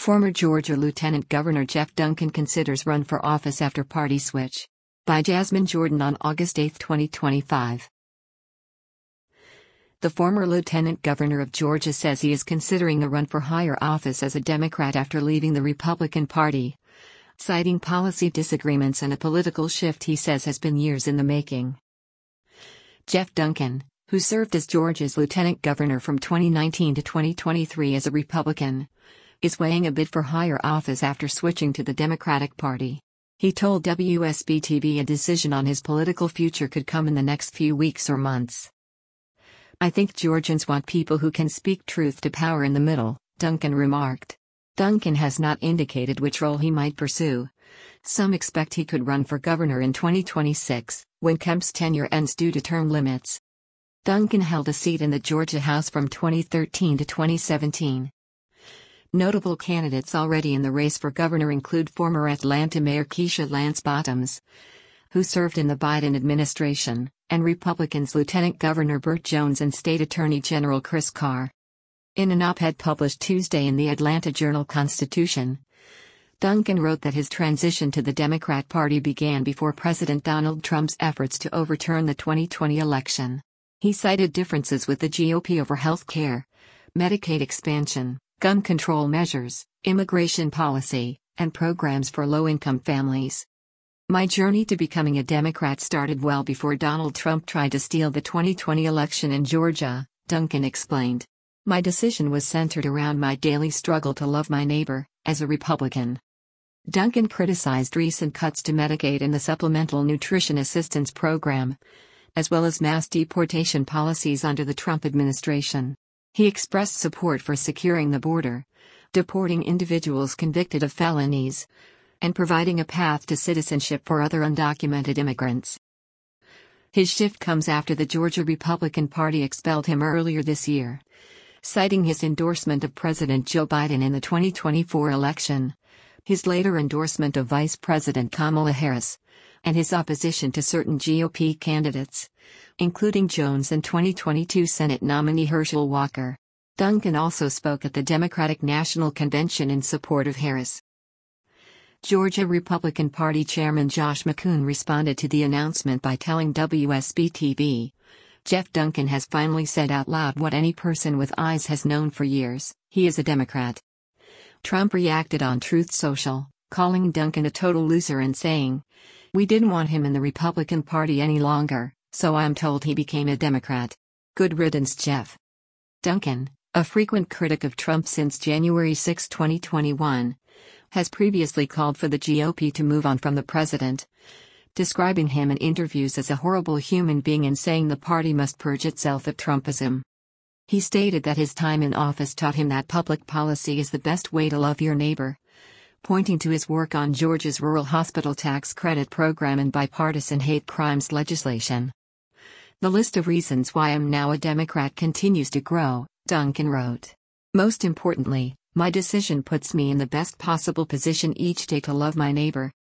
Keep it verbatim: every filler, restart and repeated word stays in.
Former Georgia Lieutenant Governor Jeff Duncan considers run for office after party switch. By Jasmine Jordan on August eighth, twenty twenty-five. The former Lieutenant Governor of Georgia says he is considering a run for higher office as a Democrat after leaving the Republican Party, citing policy disagreements and a political shift he says has been years in the making. Jeff Duncan, who served as Georgia's Lieutenant Governor from twenty nineteen to twenty twenty-three as a Republican, is weighing a bid for higher office after switching to the Democratic Party. He told W S B T V a decision on his political future could come in the next few weeks or months. "I think Georgians want people who can speak truth to power in the middle," Duncan remarked. Duncan has not indicated which role he might pursue. Some expect he could run for governor in twenty twenty-six, when Kemp's tenure ends due to term limits. Duncan held a seat in the Georgia House from twenty thirteen to twenty seventeen. Notable candidates already in the race for governor include former Atlanta Mayor Keisha Lance Bottoms, who served in the Biden administration, and Republicans Lieutenant Governor Burt Jones and State Attorney General Chris Carr. In an op-ed published Tuesday in the Atlanta Journal-Constitution, Duncan wrote that his transition to the Democrat Party began before President Donald Trump's efforts to overturn the twenty twenty election. He cited differences with the G O P over health care, Medicaid expansion, gun control measures, immigration policy, and programs for low-income families. "My journey to becoming a Democrat started well before Donald Trump tried to steal the twenty twenty election in Georgia," Duncan explained. "My decision was centered around my daily struggle to love my neighbor, as a Republican." Duncan criticized recent cuts to Medicaid and the Supplemental Nutrition Assistance Program, as well as mass deportation policies under the Trump administration. He expressed support for securing the border, deporting individuals convicted of felonies, and providing a path to citizenship for other undocumented immigrants. His shift comes after the Georgia Republican Party expelled him earlier this year, citing his endorsement of President Joe Biden in the twenty twenty-four election, his later endorsement of Vice President Kamala Harris, and his opposition to certain G O P candidates, including Jones and twenty twenty-two Senate nominee Herschel Walker. Duncan also spoke at the Democratic National Convention in support of Harris. Georgia Republican Party Chairman Josh McCoon responded to the announcement by telling W S B T V, "Jeff Duncan has finally said out loud what any person with eyes has known for years: he is a Democrat." Trump reacted on Truth Social, calling Duncan a total loser and saying, "We didn't want him in the Republican Party any longer, so I'm told he became a Democrat. Good riddance, Jeff." Duncan, a frequent critic of Trump since January sixth, twenty twenty-one, has previously called for the G O P to move on from the president, describing him in interviews as a horrible human being and saying the party must purge itself of Trumpism. He stated that his time in office taught him that public policy is the best way to love your neighbor, pointing to his work on Georgia's rural hospital tax credit program and bipartisan hate crimes legislation. "The list of reasons why I'm now a Democrat continues to grow," Duncan wrote. "Most importantly, my decision puts me in the best possible position each day to love my neighbor,